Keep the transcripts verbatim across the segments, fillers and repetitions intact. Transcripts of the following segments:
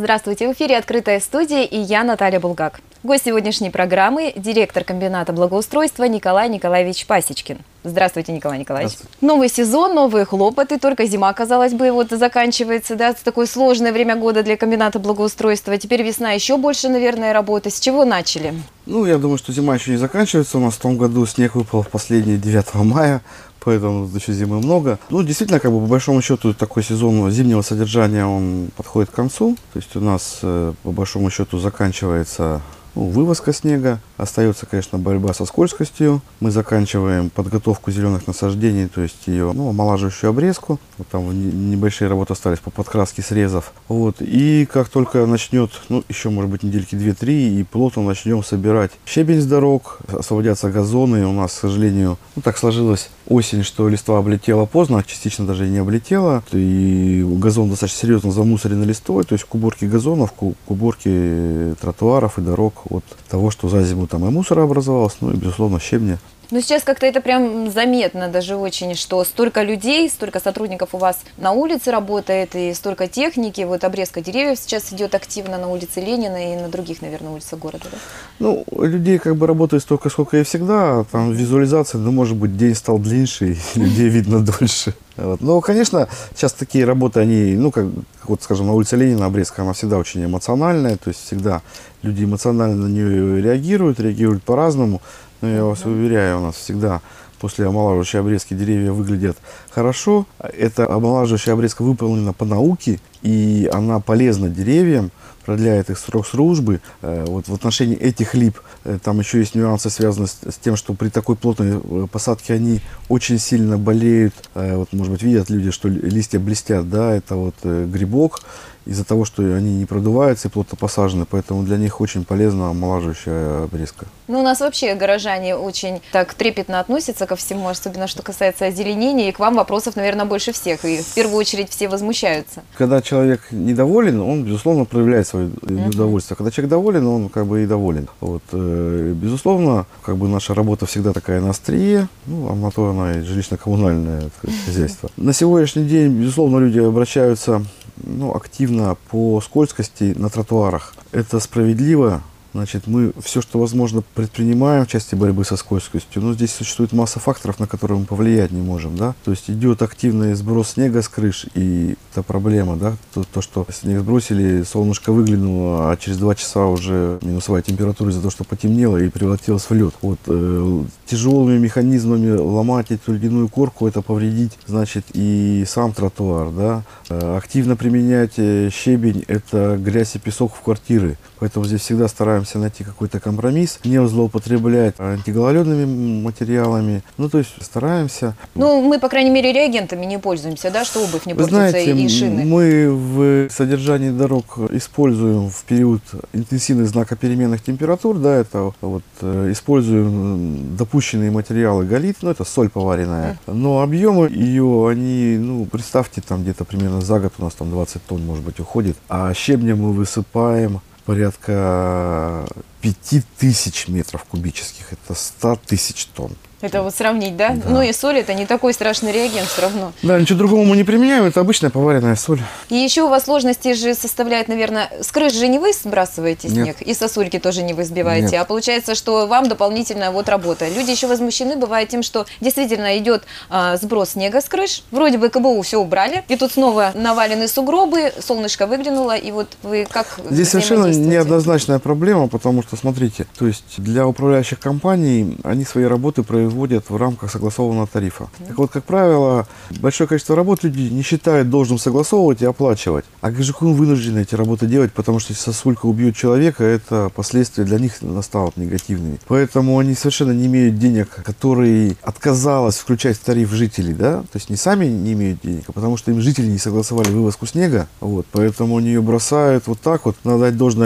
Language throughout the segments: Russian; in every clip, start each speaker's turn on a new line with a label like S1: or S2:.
S1: Здравствуйте, в эфире «Открытая студия» и я, Наталья Булгак. Гость сегодняшней программы – директор комбината благоустройства Николай Николаевич Пасечкин. Здравствуйте, Николай Николаевич. Здравствуйте. Новый сезон, новые хлопоты, только зима, казалось бы, вот заканчивается, да, такое сложное время года для комбината благоустройства. Теперь весна, еще больше, наверное, работы. С чего начали?
S2: Ну, я думаю, что зима еще не заканчивается. У нас в том году снег выпал в последние девятого мая. Поэтому еще зимы много. Ну, действительно, как бы по большому счету, такой сезон зимнего содержания, он подходит к концу. То есть у нас, по большому счету, заканчивается ну, вывозка снега. Остается, конечно, борьба со скользкостью. Мы заканчиваем подготовку зеленых насаждений, то есть ее, ну, омолаживающую обрезку. Вот там небольшие работы остались по подкраске срезов. Вот. И как только начнет, ну, еще, может быть, недельки две-три, и плотно начнем собирать щебень с дорог, освободятся газоны. У нас, к сожалению, ну, так сложилось осень, что листва облетела поздно, частично даже и не облетела. И газон достаточно серьезно замусорен листвой, то есть к уборке газонов, к уборке тротуаров и дорог от того, что за зиму там и мусора образовалось, ну и, безусловно, щебня.
S1: Ну, сейчас как-то это прям заметно даже очень, что столько людей, столько сотрудников у вас на улице работает, и столько техники. Вот обрезка деревьев сейчас идет активно на улице Ленина и на других, наверное, улицах города, да?
S2: Ну, людей как бы работает столько, сколько и всегда. Там визуализация, ну, может быть, день стал длиннее, людей видно дольше. Вот. Но, конечно, сейчас такие работы, они, ну, как, вот, скажем, на улице Ленина обрезка, она всегда очень эмоциональная, то есть всегда люди эмоционально на нее реагируют, реагируют по-разному. Но я вас уверяю, у нас всегда после омолаживающей обрезки деревья выглядят хорошо. Эта омолаживающая обрезка выполнена по науке, и она полезна деревьям, продляет их срок службы. Вот в отношении этих лип там еще есть нюансы, связанные с тем, что при такой плотной посадке они очень сильно болеют. Вот, может быть, видят люди, что листья блестят, да, это вот грибок. Из-за того, что они не продуваются и плотно посажены, поэтому для них очень полезна омолаживающая обрезка.
S1: Ну, у нас вообще горожане очень так трепетно относятся ко всему, особенно что касается озеленения, и к вам вопросов, наверное, больше всех, и в первую очередь все возмущаются.
S2: Когда человек недоволен, он, безусловно, проявляет свое неудовольствие. Uh-huh. Когда человек доволен, он как бы и доволен. Вот, э, безусловно, как бы наша работа всегда такая на острие, ну, а на то она и жилищно-коммунальное хозяйство. На сегодняшний день, безусловно, люди обращаются ну, активно по скользкости на тротуарах. Это справедливо. Значит, мы все, что возможно, предпринимаем в части борьбы со скользкостью. Но здесь существует масса факторов, на которые мы повлиять не можем. Да? То есть идет активный сброс снега с крыш, и это проблема. Да? То, то, что снег сбросили, солнышко выглянуло, а через два часа уже минусовая температура из-за того, что потемнело и превратилась в лед. Вот, э, тяжелыми механизмами ломать эту ледяную корку, это повредить, значит, и сам тротуар. Да? Э, активно применять щебень, это грязь и песок в квартиры. Поэтому здесь всегда стараемся найти какой-то компромисс, не злоупотреблять антигололедными материалами. Ну, то есть стараемся.
S1: Ну, мы, по крайней мере, реагентами не пользуемся, да, что обувь не портится. Знаете, и шины.
S2: Мы в содержании дорог используем в период интенсивных знакопеременных температур, да, это вот используем допущенные материалы галит, ну, это соль поваренная. Но объемы ее, они, ну, представьте, там где-то примерно за год у нас там двадцать тонн, может быть, уходит. А щебня мы высыпаем порядка пяти тысяч метров кубических, это сто тысяч тонн.
S1: Это вот сравнить, да?
S2: Да.
S1: Ну и соль это не такой страшный реагент все равно.
S2: Да, ничего другого мы не применяем, это обычная поваренная соль.
S1: И еще у вас сложности же составляет, наверное, с крыш же не вы сбрасываете снег, Нет. И сосульки тоже не вы сбиваете, Нет. А получается, что вам дополнительная вот работа. Люди еще возмущены бывает тем, что действительно идет а, сброс снега с крыш, вроде бы КБУ все убрали, и тут снова навалены сугробы, солнышко выглянуло, и вот вы как
S2: Здесь совершенно неоднозначная проблема, потому что, смотрите, то есть для управляющих компаний они свои работы проводят вводят в рамках согласованного тарифа. Mm. Так вот, как правило, большое количество работ люди не считают должным согласовывать и оплачивать. А ГЖКУ вынуждены эти работы делать, потому что если сосулька убьет человека, это последствия для них настанут негативными. Поэтому они совершенно не имеют денег, которые отказалось включать в тариф жителей, да, то есть не сами не имеют денег, а потому что им жители не согласовали вывозку снега, вот, поэтому они ее бросают вот так вот. Надо дать должное, они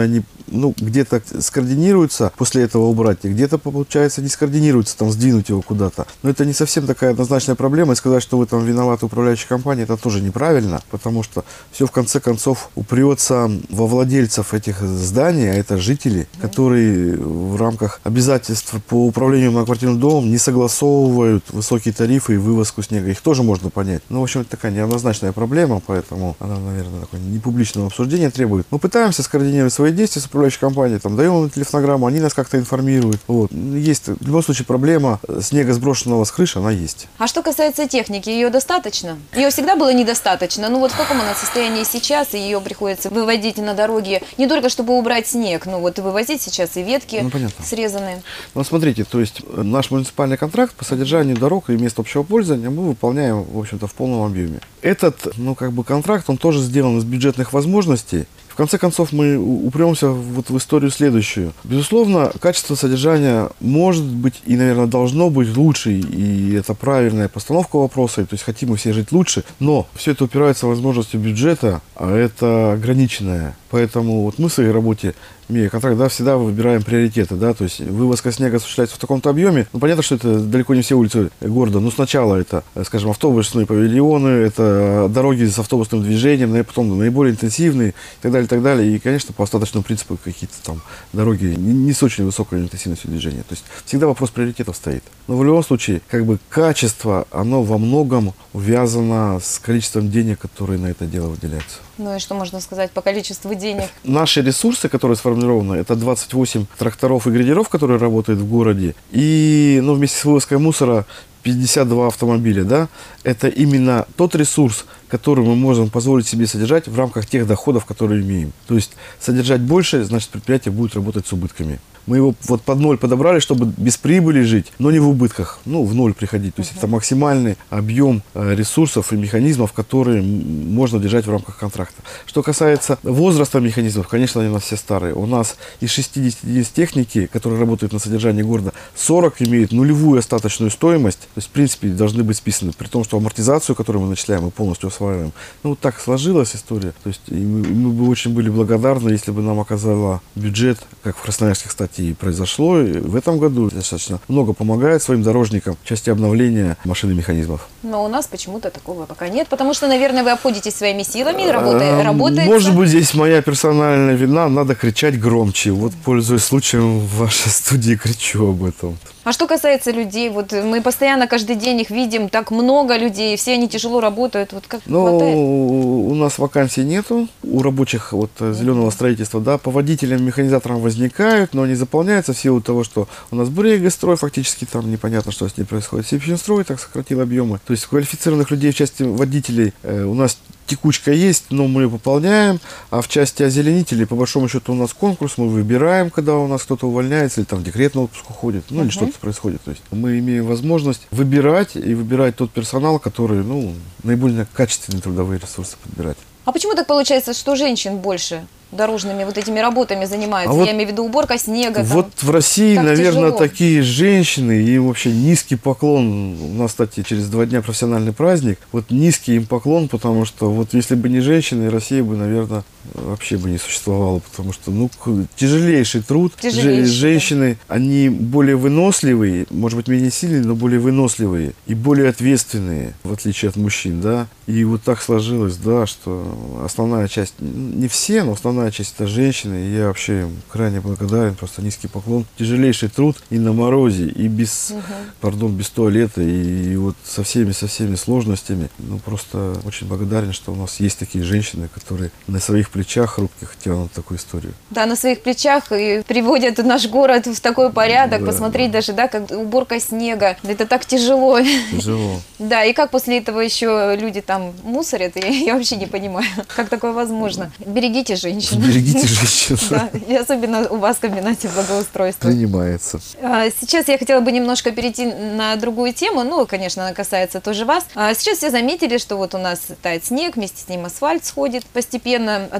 S2: ну, где-то скоординируется после этого убрать, и где-то, получается, не скоординируется, там, сдвинуть его куда-то. Но это не совсем такая однозначная проблема, и сказать, что вы там виноваты управляющая компания, это тоже неправильно, потому что все в конце концов упрется во владельцев этих зданий, а это жители, которые в рамках обязательств по управлению многоквартирным домом не согласовывают высокие тарифы и вывозку снега. Их тоже можно понять. Но, в общем, это такая неоднозначная проблема, поэтому она, наверное, такое непубличного обсуждения требует. Мы пытаемся скоординировать свои действия с управляющей компанией, там, даем им телефонограмму, они нас как-то информируют. Вот. Есть, в любом случае, проблема снега, сброшенного с крыши, она есть.
S1: А что касается техники, ее достаточно? Ее всегда было недостаточно. Ну вот в каком она состоянии сейчас, и ее приходится выводить на дороги, не только чтобы убрать снег, но вот вывозить сейчас и ветки
S2: ну,
S1: срезанные.
S2: Ну, смотрите, то есть наш муниципальный контракт по содержанию дорог и мест общего пользования мы выполняем, в общем-то, в полном объеме. Этот, ну, как бы контракт, он тоже сделан из бюджетных возможностей. В конце концов, мы упремся вот в историю следующую. Безусловно, качество содержания может быть и, наверное, должно быть лучше, и это правильная постановка вопроса, то есть хотим мы все жить лучше, но все это упирается в возможности бюджета, а это ограниченное. Поэтому вот мы в своей работе, имея контракт, да, всегда выбираем приоритеты, да, то есть вывозка снега осуществляется в таком-то объеме. Ну, понятно, что это далеко не все улицы города, но сначала это, скажем, автобусные павильоны, это дороги с автобусным движением, потом наиболее интенсивные и так далее, и так далее. И, конечно, по остаточному принципу какие-то там дороги не, не с очень высокой интенсивностью движения. То есть всегда вопрос приоритетов стоит. Но в любом случае, как бы качество, оно во многом увязано с количеством денег, которые на это дело выделяются.
S1: Ну и что можно сказать по количеству денег?
S2: Наши ресурсы, которые сформированы, это двадцать восемь тракторов и грейдеров, которые работают в городе, и, ну, вместе с вывозкой мусора пятьдесят два автомобиля, да, это именно тот ресурс, который мы можем позволить себе содержать в рамках тех доходов, которые имеем. То есть содержать больше, значит, предприятие будет работать с убытками. Мы его вот под ноль подобрали, чтобы без прибыли жить, но не в убытках, ну, в ноль приходить. То есть uh-huh. это максимальный объем ресурсов и механизмов, которые можно держать в рамках контракта. Что касается возраста механизмов, конечно, они у нас все старые. У нас из шестидесяти единиц техники, которые работают на содержании города, сорок имеют нулевую остаточную стоимость. То есть, в принципе, должны быть списаны. При том, что амортизацию, которую мы начисляем, мы полностью осваиваем. Ну, вот так сложилась история. То есть, и мы, мы бы очень были благодарны, если бы нам оказала бюджет, как в Красноярске, кстати, и произошло. И в этом году достаточно много помогает своим дорожникам в части обновления машин и механизмов.
S1: Но у нас почему-то такого пока нет, потому что, наверное, вы обходитесь своими силами, работает, работает.
S2: Может быть, здесь моя персональная вина, надо кричать громче. Вот, пользуясь случаем, в вашей студии кричу об этом.
S1: А что касается людей, вот мы постоянно каждый день их видим, так много людей, все они тяжело работают, вот как
S2: ну,
S1: хватает?
S2: У нас вакансий нету, у рабочих вот зеленого строительства, да, по водителям, механизаторам возникают, но они заполняются в силу того, что у нас Брегострой, фактически там непонятно, что с ней происходит. Сибстрой так сократил объемы. То есть квалифицированных людей в части водителей э, у нас текучка есть, но мы ее пополняем, а в части озеленителей, по большому счету, у нас конкурс, мы выбираем, когда у нас кто-то увольняется или там в декретный отпуск уходит, ну, uh-huh. или что-то происходит. То есть мы имеем возможность выбирать и выбирать тот персонал, который, ну, наиболее качественные трудовые ресурсы подбирать.
S1: А почему так получается, что женщин больше дорожными вот этими работами занимаются?
S2: А
S1: Я
S2: вот,
S1: имею в виду уборка снега.
S2: Вот там, в России, наверное, тяжело. Такие женщины, им вообще низкий поклон. У нас, кстати, через два дня профессиональный праздник. Вот низкий им поклон, потому что вот если бы не женщины, Россия бы, наверное, вообще бы не существовала. Потому что, ну, тяжелейший труд.
S1: Тяжелейший,
S2: женщины, да. Они более выносливые, может быть, менее сильные, но более выносливые и более ответственные, в отличие от мужчин, да. И вот так сложилось, да, что основная часть, не все, но основная часть это женщины, и я вообще им крайне благодарен, просто низкий поклон. Тяжелейший труд и на морозе, и без, угу. пардон, без туалета, и, и вот со всеми, со всеми сложностями. Ну, просто очень благодарен, что у нас есть такие женщины, которые на своих плечах хрупких тянут такую историю.
S1: Да, на своих плечах и приводят наш город в такой порядок,
S2: да,
S1: посмотреть
S2: да.
S1: даже, да, как уборка снега, это так тяжело.
S2: Тяжело.
S1: Да, и как после этого еще люди там мусорят, я, я вообще не понимаю, как такое возможно. Берегите женщин.
S2: Берегите женщин.
S1: Да, и особенно у вас в комбинате благоустройства.
S2: Принимается.
S1: Сейчас я хотела бы немножко перейти на другую тему, ну, конечно, она касается тоже вас. Сейчас все заметили, что вот у нас тает снег, вместе с ним асфальт сходит постепенно.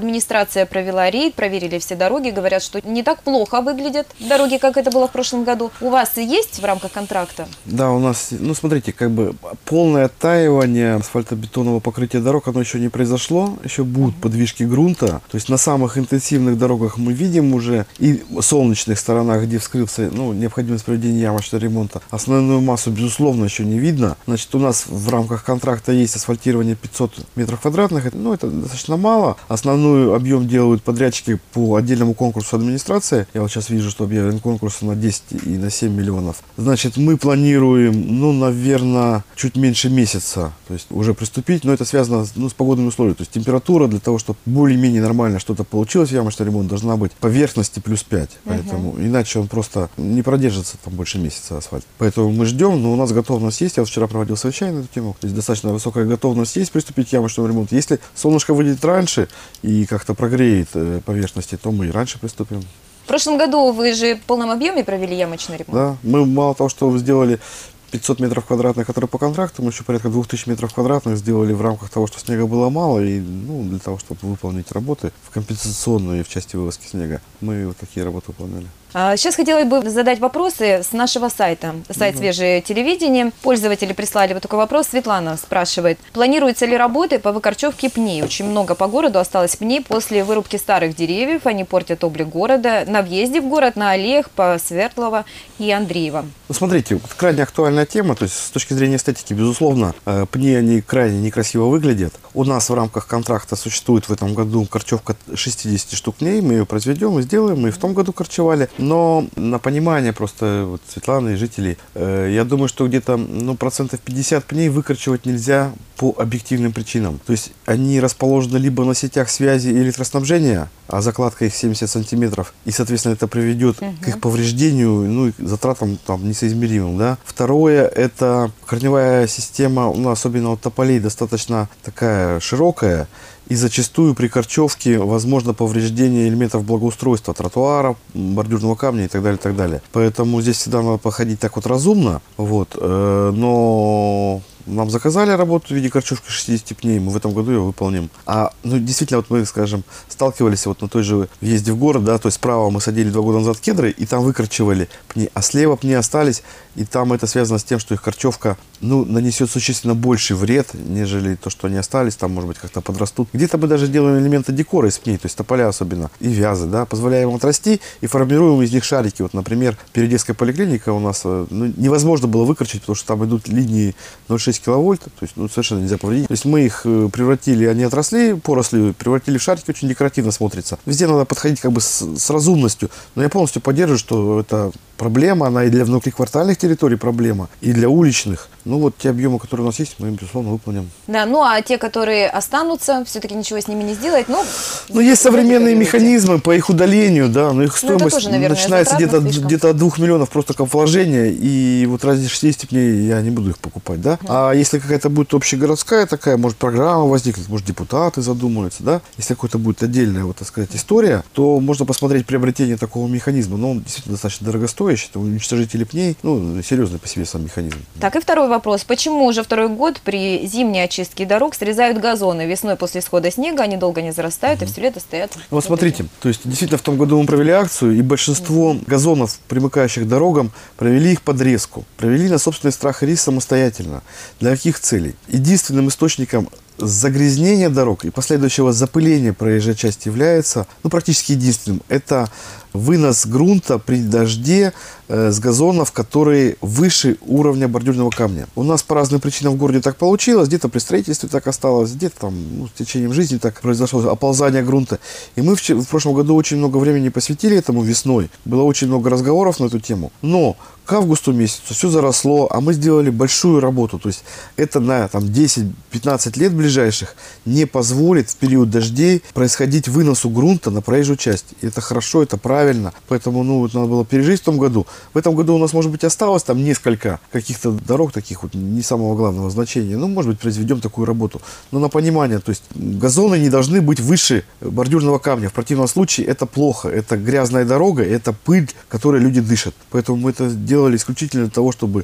S1: администрация провела рейд, проверили все дороги, говорят, что не так плохо выглядят дороги, как это было в прошлом году. У вас и есть в рамках контракта?
S2: Да, у нас, ну смотрите, как бы полное оттаивание асфальтобетонного покрытия дорог, оно еще не произошло, еще будут подвижки грунта. То есть на самых интенсивных дорогах мы видим уже и солнечных сторонах, где вскрылся, ну, необходимость проведения ямочного ремонта. Основную массу, безусловно, еще не видно. Значит, у нас в рамках контракта есть асфальтирование пятьсот метров квадратных, ну, это достаточно мало. Основной объем делают подрядчики по отдельному конкурсу администрации. Я вот сейчас вижу, что объявлен конкурс на десять и на семь миллионов. Значит, мы планируем, ну, наверное, чуть меньше месяца, то есть уже приступить, но это связано, ну, с погодными условиями. То есть температура для того, чтобы более-менее нормально что-то получилось, ямочный ремонт, должна быть поверхности плюс пять. Поэтому uh-huh. иначе он просто не продержится там больше месяца асфальт. Поэтому мы ждем, но у нас готовность есть. Я вот вчера проводил совещание на эту тему. То есть достаточно высокая готовность есть приступить к ямочному ремонту. Если солнышко выйдет раньше и как-то прогреет э, поверхности, то мы и раньше приступим.
S1: В прошлом году вы же в полном объеме провели ямочный ремонт?
S2: Да, мы мало того, что сделали пятьсот метров квадратных, которые по контракту, мы еще порядка двух тысяч метров квадратных сделали в рамках того, что снега было мало, и, ну, для того, чтобы выполнить работы в компенсационные в части вывозки снега, мы вот такие работы выполняли.
S1: А сейчас хотела бы задать вопросы с нашего сайта, сайт «Свежее телевидение». Пользователи прислали вот такой вопрос. Светлана спрашивает, планируются ли работы по выкорчевке пней? Очень много по городу осталось пней после вырубки старых деревьев, они портят облик города. На въезде в город, на аллеях по Свердлова и Андреева.
S2: Ну, смотрите, крайне актуальная тема, то есть с точки зрения эстетики, безусловно, пни, они крайне некрасиво выглядят. У нас в рамках контракта существует в этом году корчевка шестьдесят штук пней, мы ее произведем и сделаем, мы и в том году корчевали. Но на понимание просто вот Светланы и жителей, э, я думаю, что где-то, ну, процентов пятьдесят пней выкорчевать нельзя по объективным причинам. То есть они расположены либо на сетях связи и электроснабжения, а закладка их семьдесят сантиметров, и, соответственно, это приведет угу. к их повреждению, ну, и затратам там несоизмеримым, да. Второе, это корневая система, ну, особенно у тополей, достаточно такая широкая, и зачастую при корчевке возможно повреждение элементов благоустройства, тротуара, бордюрного камня и так далее, и так далее. Поэтому здесь всегда надо походить так вот разумно, вот, э, но нам заказали работу в виде корчевки шестидесяти пней, мы в этом году ее выполним. А, ну, действительно, вот мы, скажем, сталкивались вот на той же въезде в город, да, то есть справа мы садили два года назад кедры, и там выкорчевали пни, а слева пни остались, и там это связано с тем, что их корчевка, ну, нанесет существенно больший вред, нежели то, что они остались, там, может быть, как-то подрастут. Где-то мы даже делаем элементы декора из пней, то есть тополя особенно, и вязы, да, позволяем им отрасти, и формируем из них шарики. Вот, например, перед детской поликлиникой у нас, ну, невозможно было выкорчить, потому что там идут линии ноль целых шесть десятых киловольта, то есть, ну, совершенно нельзя повредить. То есть мы их превратили, они отросли, поросли, превратили в шарики, очень декоративно смотрится. Везде надо подходить как бы с, с разумностью, но я полностью поддерживаю, что это проблема, она и для внутриквартальных территорий проблема, и для уличных. Ну вот те объемы, которые у нас есть, мы им, безусловно, выполним.
S1: Да, ну а те, которые останутся, все-таки ничего с ними не сделать, ну...
S2: Ну, есть современные механизмы по их удалению, да, но их стоимость тоже, наверное, начинается где-то где-то от двух миллионов просто как вложение, и вот ради шестидесяти пней я не буду их покупать, да. Mm. А если какая-то будет общегородская такая, может, программа возникнет, может, депутаты задумаются, да, если какая-то будет отдельная, вот, так сказать, история, то можно посмотреть приобретение такого механизма, но он действительно достаточно дорогостоящий, это уничтожители пней, ну, серьезный по себе сам механизм.
S1: Так, и второй вопрос. Почему уже второй год при зимней очистке дорог срезают газоны? Весной после схода снега они долго не зарастают угу. и все лето стоят.
S2: Ну, вот смотрите, то есть действительно в том году мы провели акцию, и большинство угу. газонов, примыкающих к дорогам, провели их подрезку. Провели на собственный страх и риск самостоятельно. Для каких целей? Единственным источником загрязнения дорог и последующего запыления проезжей части является, ну, практически единственным, это вынос грунта при дожде э, с газонов, которые выше уровня бордюрного камня. У нас по разным причинам в городе так получилось, где-то при строительстве так осталось, где-то там, ну, с течением жизни так произошло оползание грунта. И мы в, в прошлом году очень много времени посвятили этому весной. Было очень много разговоров на эту тему. Но к августу месяцу все заросло, а мы сделали большую работу. То есть это на десять-пятнадцать лет ближайших не позволит в период дождей происходить выносу грунта на проезжую часть. И это хорошо, это правильно. Поэтому, ну, вот надо было пережить в том году. В этом году у нас, может быть, осталось там несколько каких-то дорог таких вот не самого главного значения. Ну, может быть, произведем такую работу. Но на понимание, то есть газоны не должны быть выше бордюрного камня. В противном случае это плохо. Это грязная дорога, это пыль, которой люди дышат. Поэтому мы это делали исключительно для того, чтобы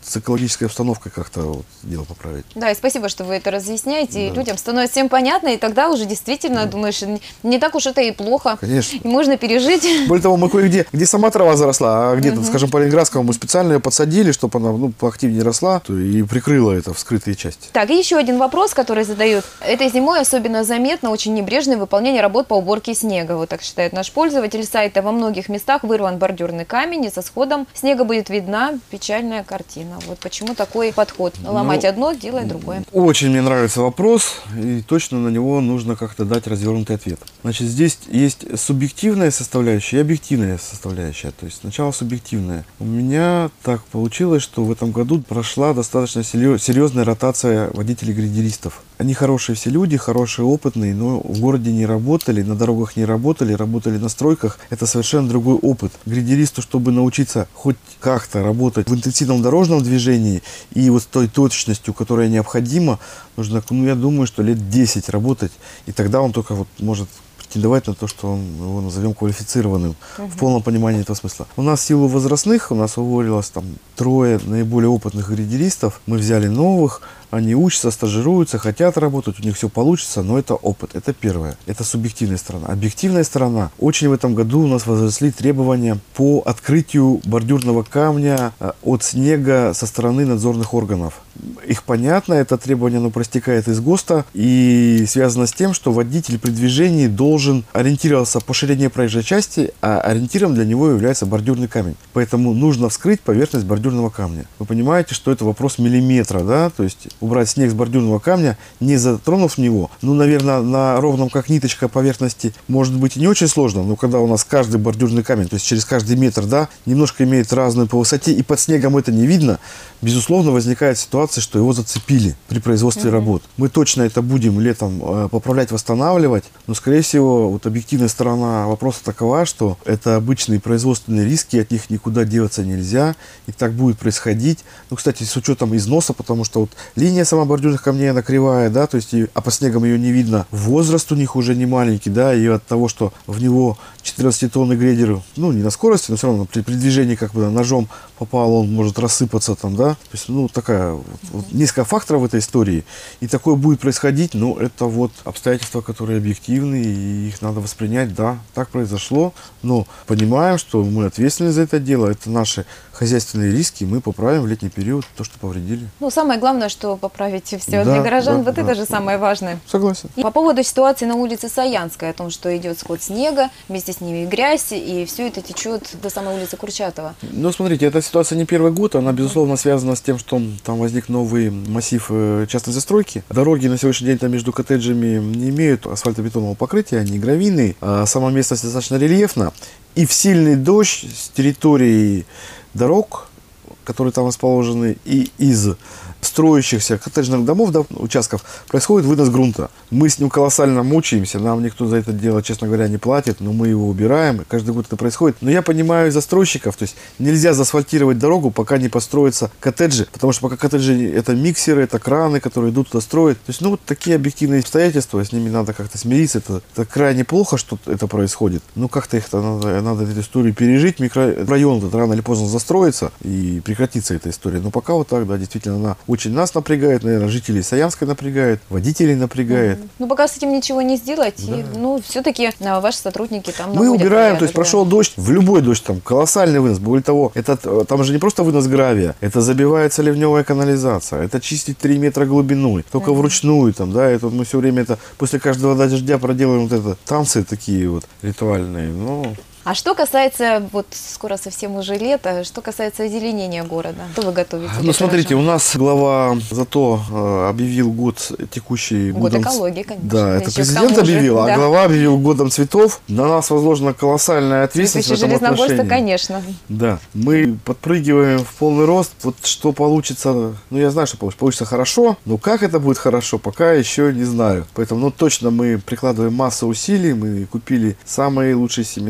S2: с экологической обстановкой как-то вот дело поправить.
S1: Да, и спасибо, что вы это разъясняете,
S2: Да.
S1: и людям становится всем понятно, и тогда уже действительно
S2: Да.
S1: думаешь, не, не так уж это и плохо.
S2: Конечно.
S1: И можно пережить.
S2: Более того, мы кое-где, где сама трава заросла, а где-то, скажем, по Ленинградскому мы специально ее подсадили, чтобы она ну, поактивнее росла, то и прикрыла это вскрытые части.
S1: Так, и еще один вопрос, который задают. Этой зимой особенно заметно очень небрежное выполнение работ по уборке снега. Вот так считает наш пользователь сайта. Во многих местах вырван бордюрный камень, и со сходом снега будет видна печальная картина. Вот почему такой подход. Ломать
S2: Ну,
S1: одно, делать другое.
S2: Очень мне нравится вопрос, и точно на него нужно как-то дать развернутый ответ. Значит, здесь есть субъективная составляющая и объективная составляющая. То есть сначала субъективная. У меня так получилось, что в этом году прошла достаточно серьезная ротация водителей-грейдеристов. Они хорошие все люди, хорошие, опытные, но в городе не работали, на дорогах не работали, работали на стройках. Это совершенно другой опыт. Грейдеристу, чтобы научиться хоть как-то работать в интенсивном дорожном движении и вот с той точностью, которая необходима, нужно, ну, я думаю, что лет десять работать, и тогда он только вот может претендовать на то, что он, его назовем квалифицированным, угу. в полном понимании этого смысла. У нас в силу возрастных, у нас уволилось там трое наиболее опытных грейдеристов, мы взяли новых, они учатся, стажируются, хотят работать, у них все получится, но это опыт, это первое, это субъективная сторона. Объективная сторона, очень в этом году у нас возросли требования по открытию бордюрного камня от снега со стороны надзорных органов. Их понятно, это требование, оно проистекает из ГОСТа и связано с тем, что водитель при движении должен ориентироваться по ширине проезжей части, а ориентиром для него является бордюрный камень. Поэтому нужно вскрыть поверхность бордюрного камня. Вы понимаете, что это вопрос миллиметра, да, то есть убрать снег с бордюрного камня, не затронув него, ну, наверное, на ровном как ниточка поверхности может быть и не очень сложно, но когда у нас каждый бордюрный камень, то есть через каждый метр, да, немножко имеет разную по высоте, и под снегом это не видно, безусловно, возникает ситуация, что его зацепили при производстве mm-hmm. работ. Мы точно это будем летом э, поправлять, восстанавливать, но, скорее всего, вот объективная сторона вопроса такова, что это обычные производственные риски, от них никуда деваться нельзя, и так будет происходить. Ну, кстати, с учетом износа, потому что вот линия сама бордюрных камней, она кривая, да, то есть, и, а по снегам ее не видно. Возраст у них уже не маленький, да, и от того, что в него четырнадцатитонный грейдер, ну, не на скорости, но все равно при, при движении как бы ножом попал, он может рассыпаться там, да. То есть, ну, такая, вот, вот, несколько факторов в этой истории, и такое будет происходить, но это вот обстоятельства, которые объективны, и их надо воспринять, да, так произошло, но понимаем, что мы ответственны за это дело, это наши хозяйственные риски, мы поправим в летний период то, что повредили.
S1: Ну, самое главное, что поправите все
S2: да,
S1: для горожан,
S2: да,
S1: вот
S2: да,
S1: это же
S2: да.
S1: самое важное.
S2: Согласен.
S1: И по поводу ситуации на улице Саянской, о том, что идет сход снега, вместе с ними и грязь, и все это течет до самой улицы Курчатова.
S2: Ну, смотрите, эта ситуация не первый год, она, безусловно, связана с тем, что там возник новый массив частной застройки. Дороги на сегодняшний день там между коттеджами не имеют асфальтобетонного покрытия, они гравийные, а сама местность достаточно рельефна, и в сильный дождь с территории дорог, которые там расположены, и из строящихся коттеджных домов, да, участков, происходит вынос грунта. Мы с ним колоссально мучаемся, нам никто за это дело, честно говоря, не платит, но мы его убираем, каждый год это происходит. Но я понимаю застройщиков, то есть нельзя заасфальтировать дорогу, пока не построятся коттеджи, потому что пока коттеджи это миксеры, это краны, которые идут туда строят. То есть, ну, вот такие объективные обстоятельства, с ними надо как-то смириться, это, это крайне плохо, что это происходит. Ну, как-то их надо, надо эту историю пережить, микрорайон этот рано или поздно застроится и прекратится эта история. Но пока вот так, да, действительно, она очень нас напрягает, наверное, жителей Саянской напрягает, водителей напрягает.
S1: Mm-hmm. Ну, пока с этим ничего не сделать,
S2: да.
S1: и, ну, все-таки а, ваши сотрудники там
S2: мы убираем,
S1: порядок,
S2: то есть
S1: да.
S2: прошел дождь, в любой дождь, там колоссальный вынос. Более того, это, там же не просто вынос гравия, это забивается ливневая канализация, это чистить три метра глубиной, только mm-hmm. вручную там, да, это мы все время это после каждого дождя проделаем вот это танцы такие вот ритуальные, ну.
S1: А что касается, вот скоро совсем уже лето, что касается озеленения города, что вы готовите?
S2: Ну, смотрите, у нас глава зато э, объявил год текущий
S1: год
S2: годом...
S1: экологии, конечно.
S2: Да, это
S1: еще
S2: президент объявил,
S1: же,
S2: а
S1: да.
S2: глава объявил годом цветов. На нас возложена колоссальная ответственность в этом отношении.
S1: Конечно.
S2: Да, мы подпрыгиваем в полный рост. Вот что получится, ну, я знаю, что получится, получится хорошо, но как это будет хорошо, пока еще не знаю. Поэтому, ну, точно мы прикладываем массу усилий, мы купили самые лучшие семена, все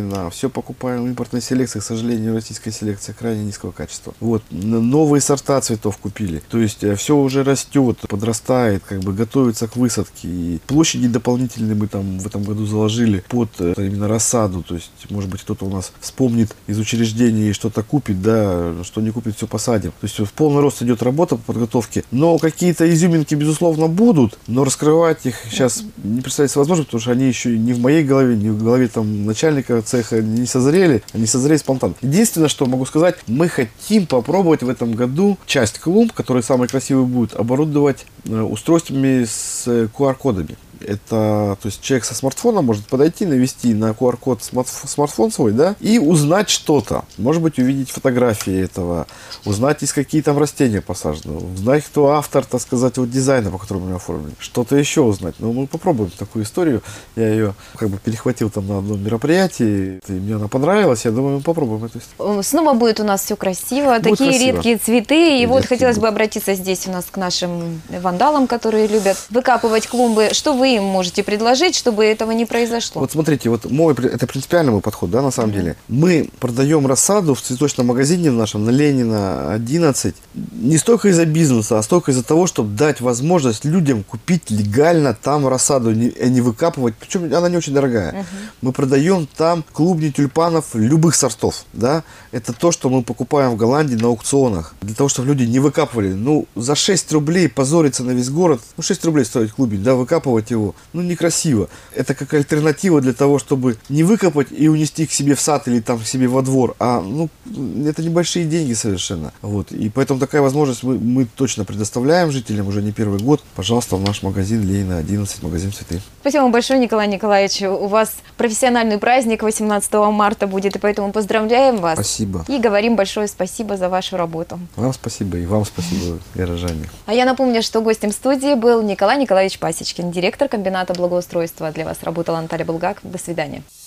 S2: все покупаем импортной селекции. К сожалению, российская селекция крайне низкого качества. Вот. Новые сорта цветов купили. То есть все уже растет, подрастает, как бы готовится к высадке. И площади дополнительные мы там в этом году заложили под именно рассаду. То есть, может быть, кто-то у нас вспомнит из учреждений и что-то купит, да, что не купит, все посадим. То есть в полный рост идет работа по подготовке. Но какие-то изюминки, безусловно, будут, но раскрывать их сейчас не представляется возможным, потому что они еще не в моей голове, не в голове там начальника цеха не созрели, они созрели спонтанно. Единственное, что могу сказать, мы хотим попробовать в этом году часть клумб, которые самые красивые будут, оборудовать устройствами с ку ар кодами. Это, то есть человек со смартфона может подойти, навести на ку ар код смартфон свой, да, и узнать что-то. Может быть, увидеть фотографии этого, узнать, из какие там растения посажены, узнать, кто автор, так сказать, вот дизайна, по которому мы оформлены. Что-то еще узнать. Но мы попробуем такую историю. Я ее как бы перехватил там на одном мероприятии, и мне она понравилась. Я думаю, мы попробуем эту историю.
S1: Снова будет у нас все красиво. Будет такие красиво. Редкие цветы. И вот хотелось будет. бы обратиться здесь у нас к нашим вандалам, которые любят выкапывать клумбы. Что вы им можете предложить, чтобы этого не произошло?
S2: Вот смотрите, вот мой, это принципиальный мой подход, да, на самом mm-hmm. деле. Мы продаем рассаду в цветочном магазине в нашем на Ленина одиннадцать не столько из-за бизнеса, а столько из-за того, чтобы дать возможность людям купить легально там рассаду, не, не выкапывать. Причем она не очень дорогая. Mm-hmm. Мы продаем там клубни тюльпанов любых сортов, да. Это то, что мы покупаем в Голландии на аукционах. Для того, чтобы люди не выкапывали. Ну, за шесть рублей позориться на весь город. Ну, шесть рублей стоит клубень, да, выкапывать его. Ну, некрасиво. Это как альтернатива для того, чтобы не выкопать и унести к себе в сад или там к себе во двор. А, ну, это небольшие деньги совершенно. Вот. И поэтому такая возможность мы, мы точно предоставляем жителям уже не первый год. Пожалуйста, в наш магазин Ленина одиннадцать, магазин цветы.
S1: Спасибо вам большое, Николай Николаевич. У вас профессиональный праздник восемнадцатого марта будет, и поэтому поздравляем вас.
S2: Спасибо.
S1: И говорим большое спасибо за вашу работу.
S2: Вам спасибо, и вам спасибо, Вера Жанне.
S1: А я напомню, что гостем студии был Николай Николаевич Пасечкин, директор комбината благоустройства. Для вас работала Наталья Булгак. До свидания.